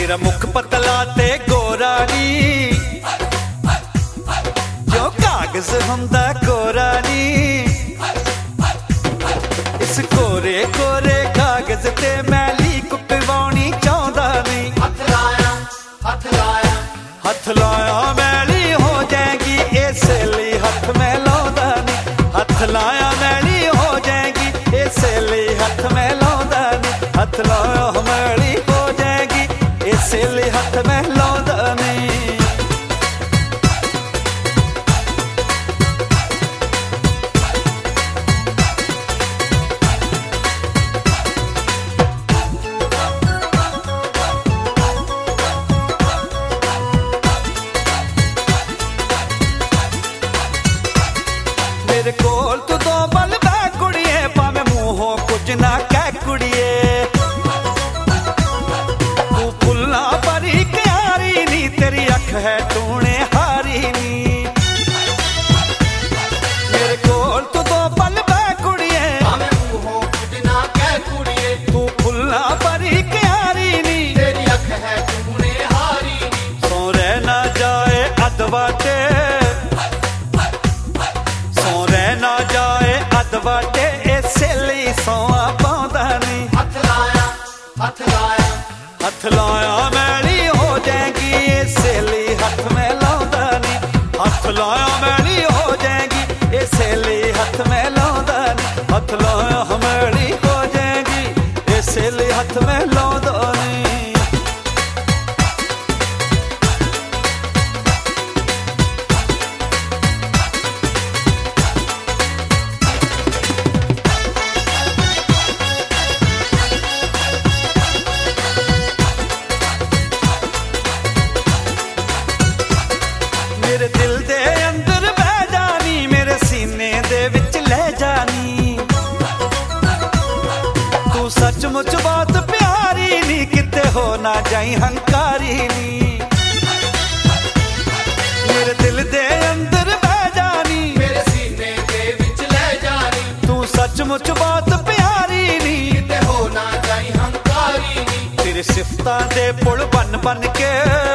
मेरा मुख पतला ते गोरा नी, जो कागज हुंदा कोरा नी। इस कोरे कोरे कागज ते मैली कुटवानी चाहता नहीं। हथ लाया हथ लाया हथ लाया मैली हो जाएगी, इसे लिए हथ में लाउंदा नहीं। हथ लाया मैली हो जाएगी, इसे लिए हथ में लाउंदा नहीं। हथ लाया मैली हो जाएगी, इसे लिए हथ में लाउंदा नहीं। मेरे कोल तू दो बल बै कुड़िए, भावे मुंहों कुछ ना कह कुड़िए। तू फुल्ला परी क्यारी नी, तेरी अख है टूने हारी नी। मेरे कोल तू दो बल बै कुड़िए, भावे मुंहों कुछ ना कह कुड़िए। तू फुल्ला परी क्यारी नी, तेरी अख है टूने हारी नी। सो रह ना जाए अधवाटे, ना जाए अधवाटे, इसे लिए सोआ पाउंदा नहीं। हथ लाया हथ लाया हथ लाया मैली हो जाएगी, इसे लिए हथ में लाउंदा नहीं। हथ लाया मैली हो जाएगी, इसे लिए हथ में लाउंदा नहीं। हथ लाया मैली हो जाएगी, इसे लिए हथ में लाउंदा नहीं। मेरे दिल दे अंदर बह जानी, मेरे सीने दे विच ले जानी। तू सचमुच बहुत प्यारी नी, किते हो ना जाई हंकारी नी। मेरे दिल दे अंदर बह जानी, मेरे सीने दे विच ले जानी। तू सचमुच बहुत प्यारी नी, किते हो ना जाई हंकारी नी। तेरे सिफतां दे पुल बन बन के,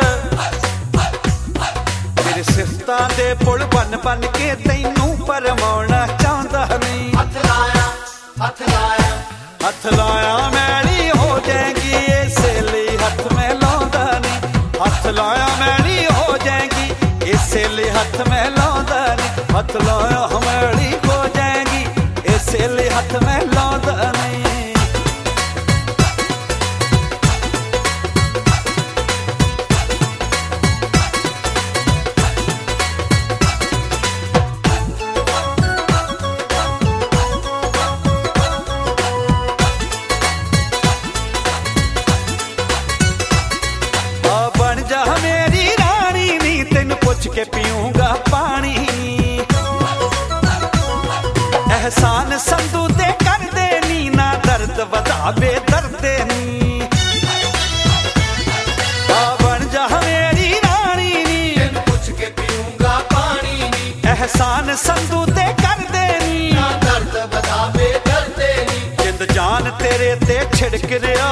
सिफतां दे पुल बन बन के तैनू परमाउणा चाहता नहीं। हथ लाया हथ लाया हथ लाया मैली हो जाएगी, इसे लिए हथ में लाउंदा नहीं। हथ लाया मैली हो जाएगी, इसे लिए हथ में लाउंदा नहीं। हथ लाया मैली हो जाएगी, इसे लिए हथ में लाउंदा नहीं। बन जा मेरी रानी नी, तेन पुछ के पीऊंगा पानी। एहसान संधू ते कर देनी, ना दर्द वधावे दर्द नी। बन जा मेरी रानी नी, तेन पुछ के पीऊंगा पानी नी। एहसान संधू ते कर देनी, ना दर्द वधावे दर्द नी। जिंद जान तेरे ते छिड़क रिया,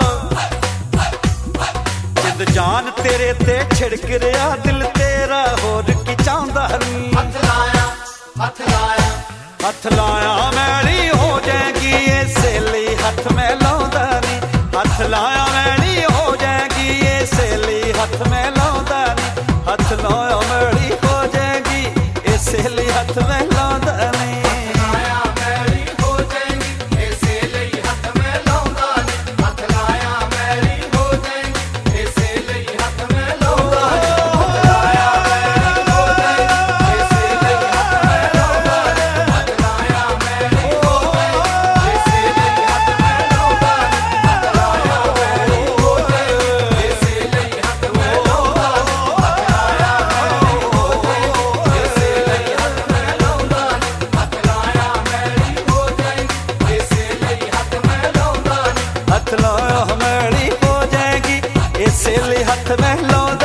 जान तेरे ते छिड़क रिया, दिल तेरा होर की चाहता नहीं। हथ लाया हथ लाया हथ लाया मैली हो जाएगी, इसे लिए हथ में लाउंदा नहीं। हथ लाया मैली हो जाएगी, इसे लिए हथ में लाउंदा नहीं। हथ लाया मैली हो जाएगी, इसे लिए हथ में लाउंदा नहीं। लाया मैली हो जाएगी, इसे लिए हथ में लाउंदा नहीं। हथ लाया मैली हो जाएगी, इसे लिए हथ में लाउंदा नहीं। हथ लाया मैली हो जाएगी, इसे लिए हथ में लाउंदा नहीं। हथ लाया मैली हो जाएगी, इसे लिए हथ में लाउंदा नहीं। हथ लाया मैली हो जाएगी, इसे लिए हथ में लाउंदा नहीं। हथ लाया मैली हो जाएगी, इसे लिए हथ में लाउंदा नहीं। हथ लाया मैली हो जाएगी, इसे लिए हथ में लाउंदा नहीं। हथ लाया मैली हो जाएगी, इसे लिए हथ में लाउंदा